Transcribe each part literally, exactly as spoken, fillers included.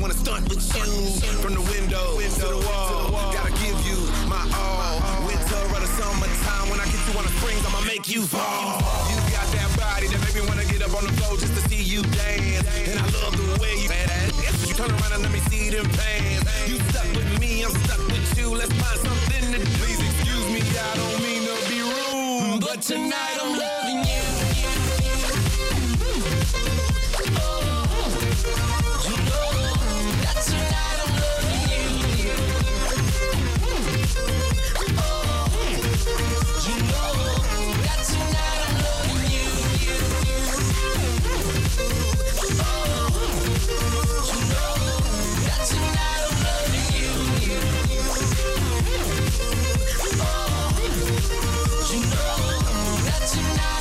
wanna stunt with you. From the window to the wall, gotta give you my all. Winter or the summertime, when I get you on the springs, I'ma make you fall. You got that body that make me wanna get up on the floor just to see you dance. And I love the way you fat ass. You turn around and let me see them pants. You stuck with me, I'm stuck with you. Let's find something to do. Please excuse me, I don't mean to be rude, but tonight I'm loving you. Tonight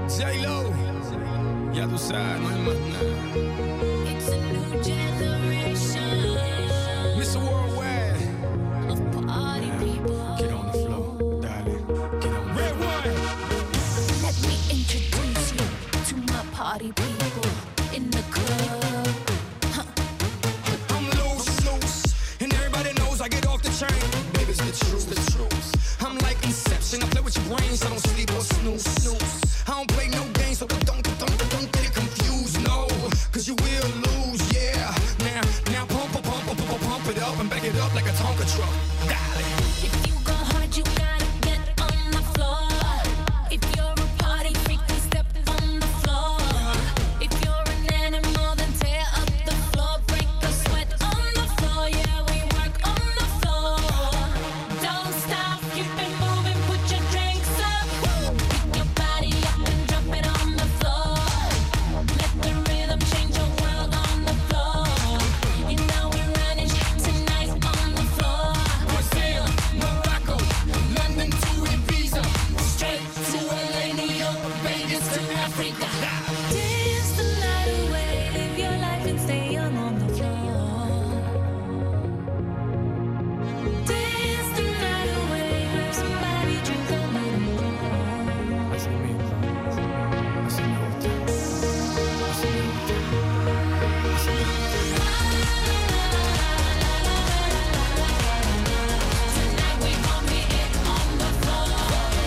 J-Lo, ya tú sabes, no hay más nada. It's a new generation. mister Worldwide. Of party people. Get on the floor, darling. Get on the Red one. Let me introduce you to my party people in the club. Huh. I'm loose, loose, and everybody knows I get off the train. Baby, it's the truth, the truth. I'm like Inception, I play with your brains, I don't sleep or snooze, snooze. I don't play no games, so don't, don't, don't get it confused, no. Cause you will lose, yeah. Now, now pump, pump, pump, pump, pump, pump it up and back it up like a Tonka truck. Darling. If you go hard, you gotta get on the floor. If you're a party freak, then step on the floor. If you're an animal, then tear up the floor. Break a sweat on the floor, yeah, we work on the floor. Don't stop, keep it moving, put your drinks up. Pick your body up and drop it on the floor. Let the rhythm change your world on the floor. You know we're running tonight on the floor. Brazil, Morocco, London to Ibiza. Straight to L A, New York, Vegas to Africa. Dance the night away, live your life and stay young on the floor. Dance the night away, grab somebody, drink a little more. Así mismo, así me gusta, así me gusta, así me gusta. Tonight we gon' be it on the floor.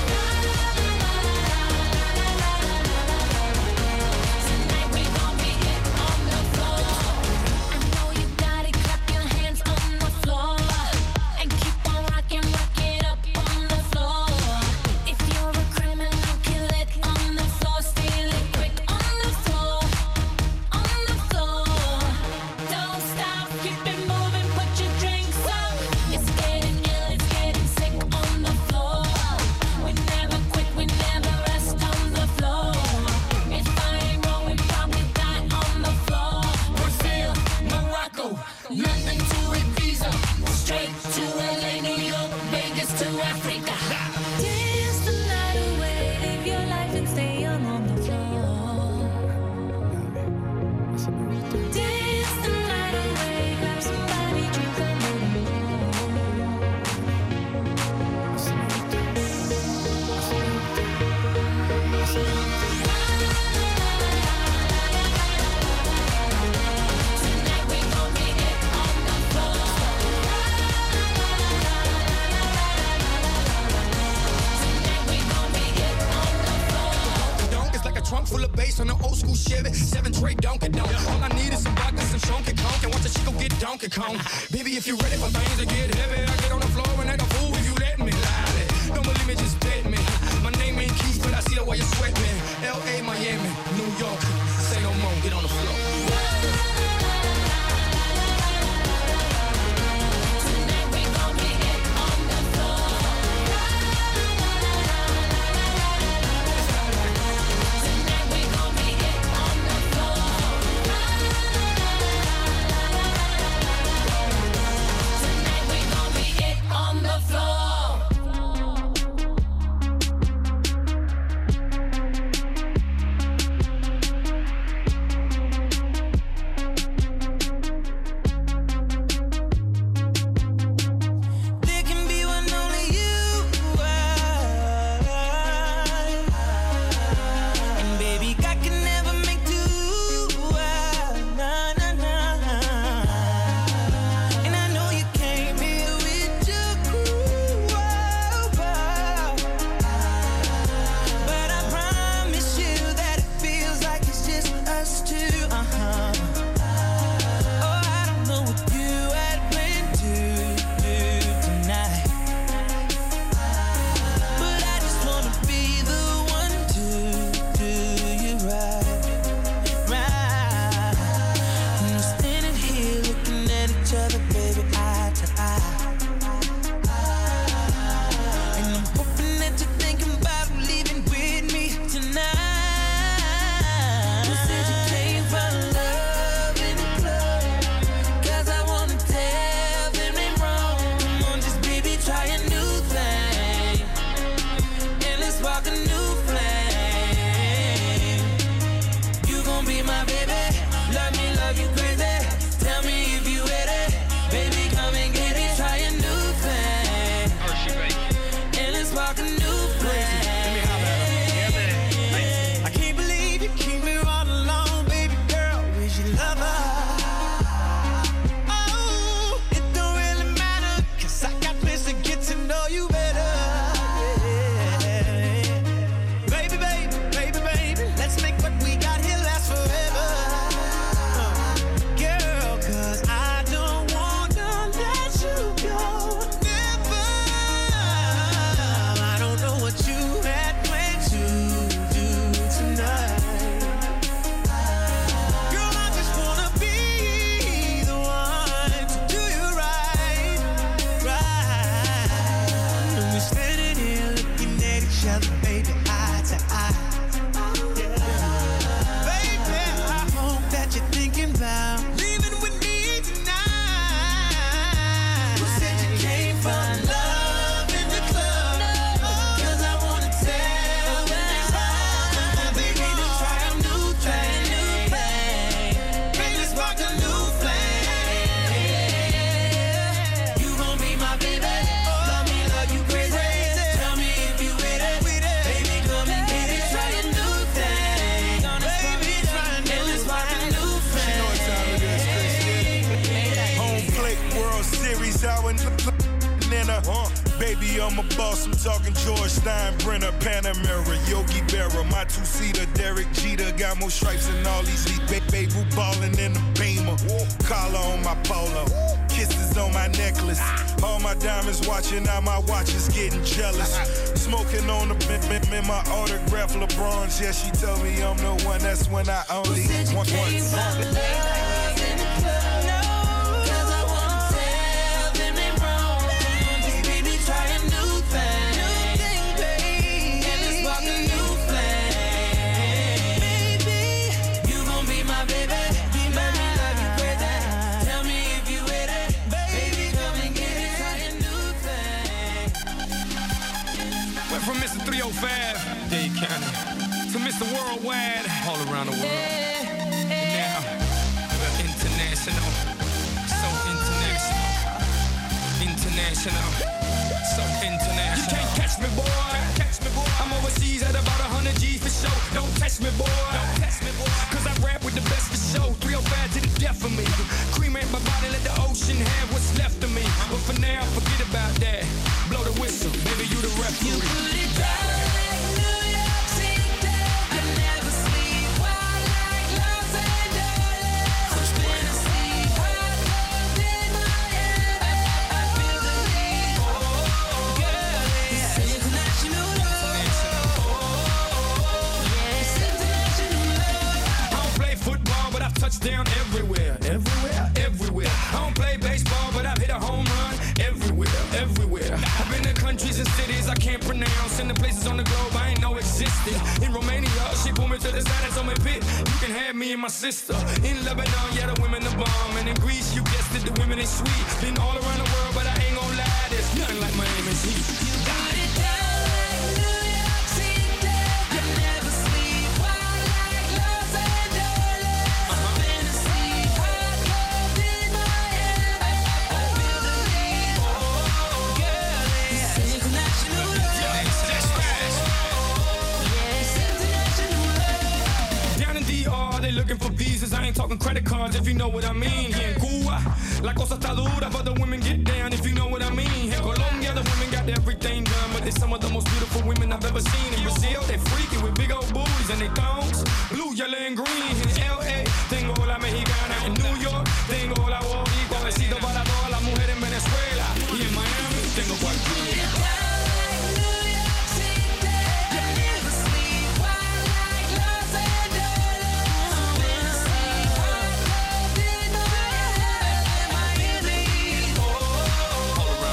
Tonight we gon' be it on the floor. I know you got it, clap your hands on the floor. And keep on rocking, rock it up on the floor. If you're a criminal, kill it on the floor. Steal it quick on the floor. On the floor. Don't stop, keep it moving, put your drinks up. It's getting ill, it's getting sick on the floor. We never quit, we never rest on the floor. If I ain't wrong, we probably die on the floor. Brazil, Morocco, London to Ibiza. Straight to L A, New York, Vegas to Africa. Dance the night away, live your life and stay young on the floor. Así me gusta. Dance the night away, grab somebody, drink a little more. Así me gusta, así me gusta, así me gusta. Tonight we gon' be it on the floor. Tonight we gon' be it on the floor. Donk is like a trunk full of bass on an old school Chevy. Seven tray Donkey Donk. All I need is some vodka, some Shonky Conk, and watch the chico get Donkey Kong. Baby, if you're ready for things to get heavy, I get on the floor and act a fool if you let me. Lie. Don't believe me, just bet me. My name ain't Keith, but I see the way you sweat me. L A, Miami, New York. Say no more, get on the floor. Tonight we gon' be it on the floor. Tonight we gon' be it on the floor. Tonight we gon' be it on the floor. I'm a boss, I'm talking George Steinbrenner, Panamera, Yogi Berra, my two-seater, Derek Jeter, got more stripes than all these leagues. Baby ballin' in the Beamer, collar on my polo, kisses on my necklace. All my diamonds watching, now my watch is getting jealous. Smoking on the bim in my autograph LeBrons. Yeah, she told me I'm the one. That's when I only want one. From Mister three oh five, Dade County, to Mister Worldwide, all around the world. And now, we're international, so international, international, so international. You can't catch me, boy. Catch me, boy. I'm overseas at about one hundred G's for show. Don't test me, boy. Don't test me, boy. Cause I rap with the best for show. three oh five to the death of me. Cremate my body, let the ocean have what's left of me. But for now, forget about that. Blow the whistle, baby, you the referee. You put it down like New York City. I never sleep wild like Los Angeles. I'm spinning sleep hot up in my head. I, I, I feel the need. Oh, girl, it's international love. It's international love. I don't play football, but I've touched down everywhere. Everywhere, everywhere. I don't play baseball, but I've hit a home run everywhere, everywhere. I've been to countries and cities I can't pronounce, and the places on the globe I ain't know existed. In Romania, she pulled me to the side and told me, "Pit, you can have me and my sister." In Lebanon, yeah, the women are bomb, and in Greece, you guessed it, the women is sweet. Been all around the world, but I ain't gon' lie, there's nothing like Miami's heat. You got it down like New York City. I never sleep wild like Los Angeles. I'm in a sleep hot up in my head. I, I, I feel the need. Oh, girl, it's international love. That's right. It's international love. Down in D R, they looking for visas. I ain't talking credit cards, if you know what I mean. Here in Cuba, la cosa está dura, but the women get down, if you know what I mean. Here in Colombia, the women got everything done, but they some of the most beautiful women I've ever seen. In Brazil, they freaky with big old booties and they thongs, blue, yellow, and green. In L A, tengo la mexicana. In New York, tengo la boricua. Besito para todas las mujeres en Venezuela. Y en Miami, tengo cualquiera.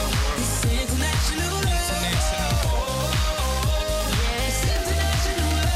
International love.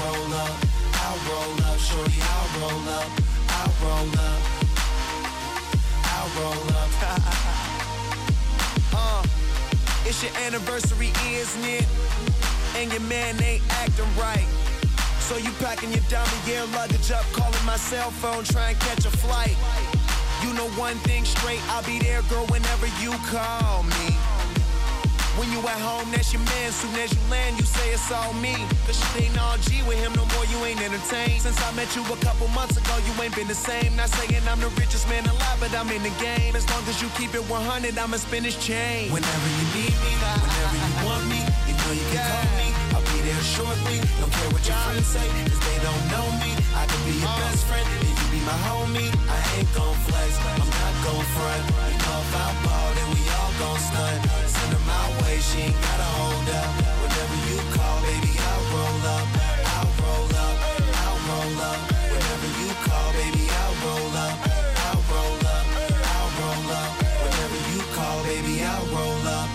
roll up, I'll roll up, shorty, I'll roll up, I'll roll up, I'll roll up. uh, it's your anniversary, isn't it? And your man ain't acting right. So you packing your diamond gear luggage up, calling my cell phone, trying to catch a flight. You know one thing straight, I'll be there, girl, whenever you call me. When you at home, that's your man. Soon as you land, you say it's all me. Cause shit ain't all G with him no more, you ain't entertained. Since I met you a couple months ago, you ain't been the same. Not saying I'm the richest man alive, but I'm in the game. As long as you keep it one hundred, I'ma spin his chain. Whenever you need me, whenever you want me, you know you can yeah. call me. I'll be there shortly. Don't care what your friends say, cause they don't know me. I can be your uh. best friend, and you be my homie. I ain't gon' flex, I'm not gon' front. You know if I ball, then we all gon' stunt. Send her my way, she ain't gotta hold up. Whenever you call, baby, I'll roll up. I'll roll up, I'll roll up. Whenever you call, baby, I'll roll up. I'll roll up, I'll roll up. Whenever you call, baby, I'll roll up.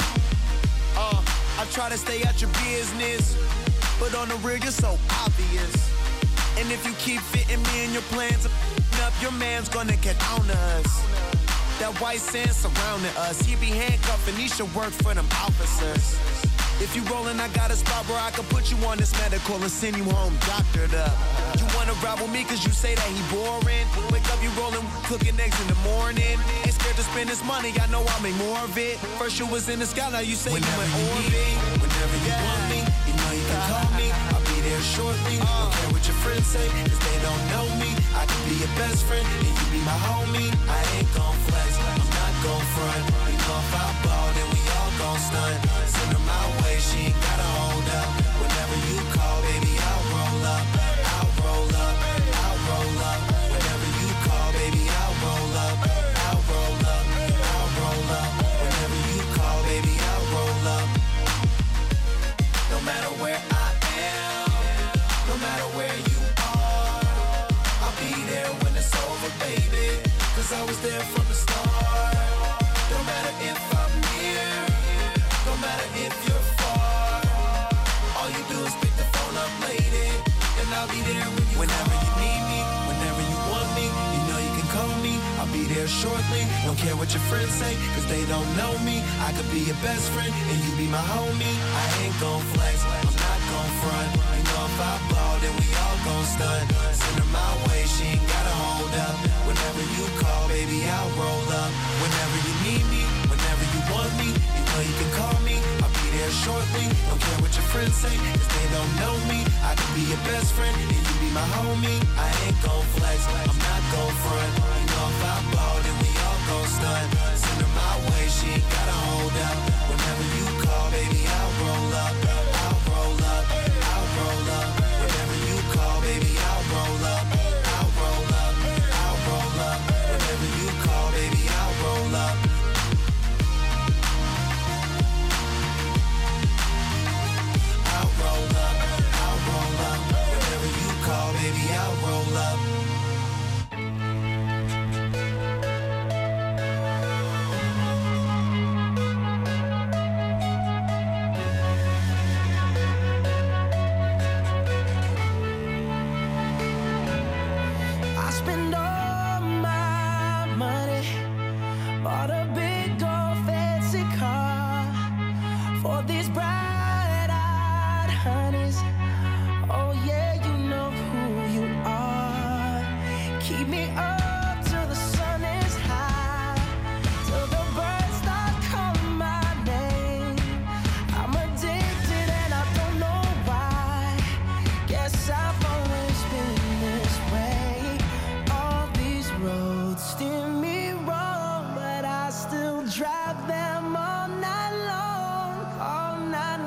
Uh, I try to stay out your business, but on the real, you're so obvious. And if you keep fitting me in your plans, up, your man's gonna get on to us. That white sand surrounding us, he be handcuffed and he should work for them officers. If you rollin', I got a spot where I can put you on this medical and send you home doctored up. You wanna ride with me cause you say that he boring. Wake up, you rollin', cooking eggs in the morning. Ain't scared to spend this money, I know I'll make more of it. First you was in the sky, now you say whenever you in orbit. Whenever you yeah. want me, you know you can call me. I'll be there shortly. Uh. Don't care what your friends say, cause they don't know me. I can be your best friend, and you be my homie. I ain't gon' flex, I'm not gon' front. You know if I ball, then we all gon' stunt. Send her my way, she ain't gotta hold up. Whenever you call, baby, I'll roll up. I'll roll up, I'll roll up. Whenever you call, baby, I'll roll up. I'll roll up, I'll roll up. Whenever you call, baby, I'll roll up. No matter where I am, no matter where you are, I'll be there when it's over, baby. Cause I was there from the start. No matter if I'm near, no matter if you're far, all you do is pick the phone up, lady, and I'll be there when you whenever call. You need me, whenever you want me, you know you can call me. I'll be there shortly. Don't care what your friends say, cause they don't know me. I could be your best friend, and you be my homie. I ain't gon' flex, I'm not gon' front. You know if I ball, then we all gon' stunt. Send her my way, she ain't gotta hold up. Whenever you call, baby, I'll roll up. Whenever you need me, whenever you want me, you know you can call me. I'll be there shortly. Don't care what your friends say, cause they don't know me. I can be your best friend, and you be my homie. I ain't gon' flex, I'm not gon' front. You know if I ball, then we all gon' stunt. Send her my way, she ain't gotta hold up. Whenever you call, baby, I'll roll up. I'll roll up, I'll roll up. Whenever you call, baby, I'll roll up. I'll roll up, I'll roll up. Whenever you call, baby, I'll roll up. I'll roll up, I'll roll up. Whenever you call, baby, I'll roll up. I spend all my money, bought a big old fancy car for these bright-eyed honeys. Oh yeah, you know who you are. Keep me up till the sun is high, till the birds start calling my name. I'm addicted and I don't know why. Guess I've always been this way. All these roads steer me wrong, but I still drive them all night long, all night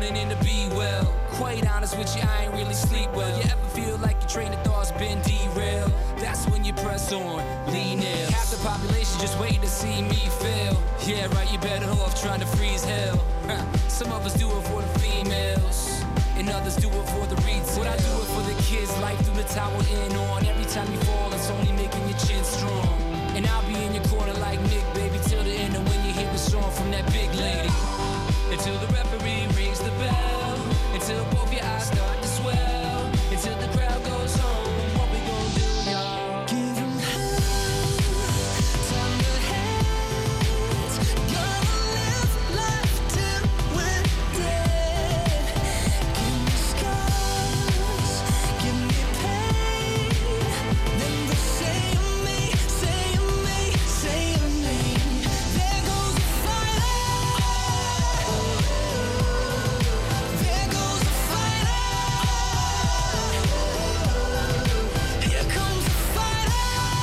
feeling in the be well. Quite honest with you, I ain't really sleep well. You ever feel like your train of thought's been derailed? That's when you press on, lean in. Half the population just waiting to see me fail. Yeah, right, you better off trying to freeze hell. Some of us do it for the females, and others do it for the retail. But I do it for the kids, life through the tower in on. Every time you fall, it's only making your chin strong. And I'll be in your corner like Nick, baby, till the end of when you hear the song from that big lady. Until the referee rings the bell, until both your eyes start to swell, until the crowd goes home. What we gon' do, y'all? Give 'em hell, time to hate. Gonna live life till we're dead. Give me scars, give me pain. Then they say of me, say of me, say of me. There goes the fighter. There goes the fighter. Here comes the fighter.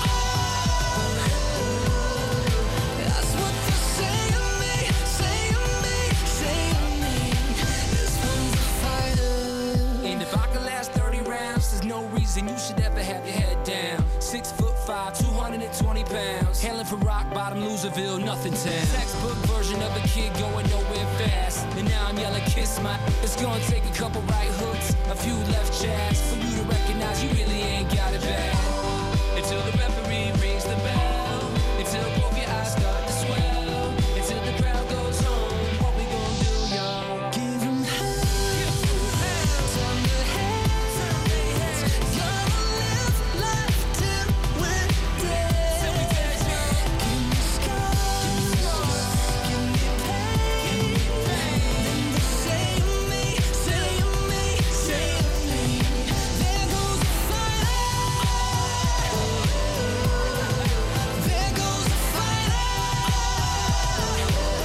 That's what they say of me, say of me, say of me. This one's a fighter. And if I could last thirty rounds, there's no reason you should ever have your head down. Six foot five, two hundred twenty pounds. Hailing from rock bottom, Loserville, nothing town. Textbook version of a kid going nowhere fast. And now I'm yelling, kiss my. It's gonna take a couple right hooks, a few left jabs for you to recognize you really ain't got it bad.